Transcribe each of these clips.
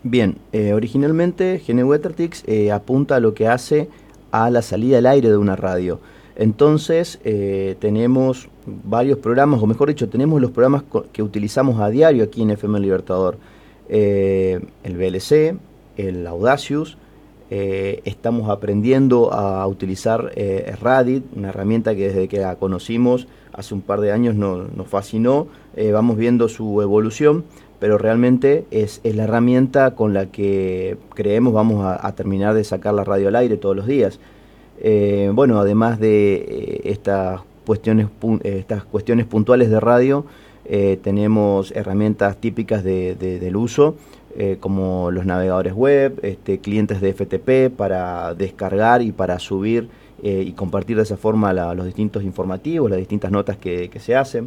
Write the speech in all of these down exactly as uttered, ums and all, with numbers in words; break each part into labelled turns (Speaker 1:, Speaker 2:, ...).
Speaker 1: Bien, eh, originalmente GeneWetherTix eh, apunta a lo que hace a la salida al aire de una radio. Entonces eh, tenemos varios programas, o mejor dicho, tenemos los programas que utilizamos a diario aquí en F M Libertador. Eh, el V L C, el Audacious, eh, estamos aprendiendo a utilizar eh, Radit, una herramienta que desde que la conocimos hace un par de años no, nos fascinó. Eh, vamos viendo su evolución, pero realmente es, es la herramienta con la que creemos vamos a, a terminar de sacar la radio al aire todos los días. Eh, bueno, además de eh, estas cuestiones, eh, estas cuestiones puntuales de radio, eh, tenemos herramientas típicas de, de, del uso, eh, como los navegadores web, este, clientes de F T P para descargar y para subir eh, y compartir de esa forma la, los distintos informativos, las distintas notas que, que se hacen.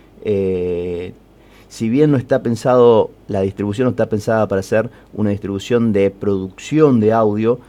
Speaker 1: Eh, si bien no está pensado, la distribución no está pensada para ser una distribución de producción de audio,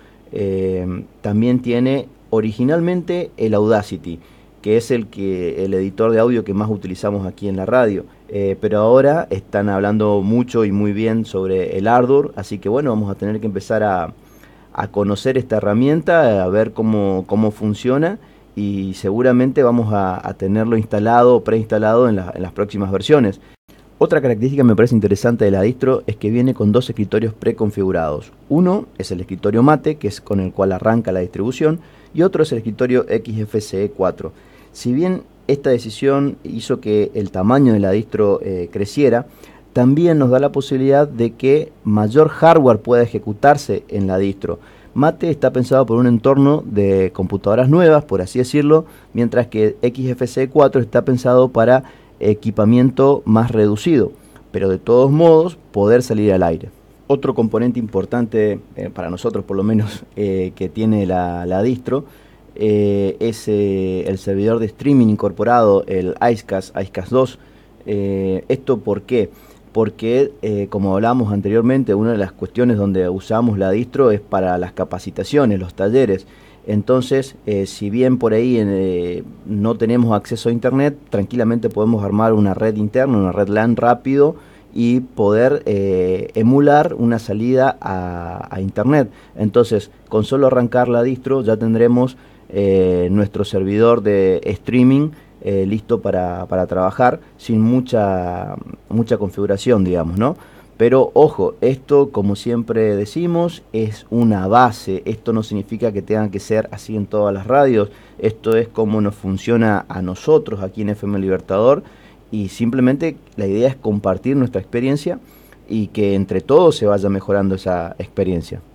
Speaker 1: eh, también tiene originalmente el Audacity, que es el, que, el editor de audio que más utilizamos aquí en la radio. Eh, pero ahora están hablando mucho y muy bien sobre el Ardour, así que bueno, vamos a tener que empezar a, a conocer esta herramienta, a ver cómo, cómo funciona, y seguramente vamos a, a tenerlo instalado o preinstalado en, la, en las próximas versiones. Otra característica que me parece interesante de la distro es que viene con dos escritorios preconfigurados. Uno es el escritorio Mate, que es con el cual arranca la distribución, y otro es el escritorio X F C E cuatro. Si bien esta decisión hizo que el tamaño de la distro eh, creciera, también nos da la posibilidad de que mayor hardware pueda ejecutarse en la distro. Mate está pensado por un entorno de computadoras nuevas, por así decirlo, mientras que X F C E cuatro está pensado para equipamiento más reducido, pero de todos modos poder salir al aire. Otro componente importante, eh, para nosotros por lo menos, eh, que tiene la, la distro, eh, es eh, el servidor de streaming incorporado, el Icecast, Icecast dos. Eh, ¿Esto por qué? Porque, eh, como hablábamos anteriormente, una de las cuestiones donde usamos la distro es para las capacitaciones, los talleres. Entonces, eh, si bien por ahí eh, no tenemos acceso a internet, tranquilamente podemos armar una red interna, una red LAN rápido y poder eh, emular una salida a, a internet. Entonces, con solo arrancar la distro ya tendremos eh, nuestro servidor de streaming eh, listo para, para trabajar sin mucha, mucha configuración, digamos, ¿no? Pero ojo, esto, como siempre decimos, es una base. Esto no significa que tengan que ser así en todas las radios. Esto es como nos funciona a nosotros aquí en F M Libertador. Y simplemente la idea es compartir nuestra experiencia y que entre todos se vaya mejorando esa experiencia.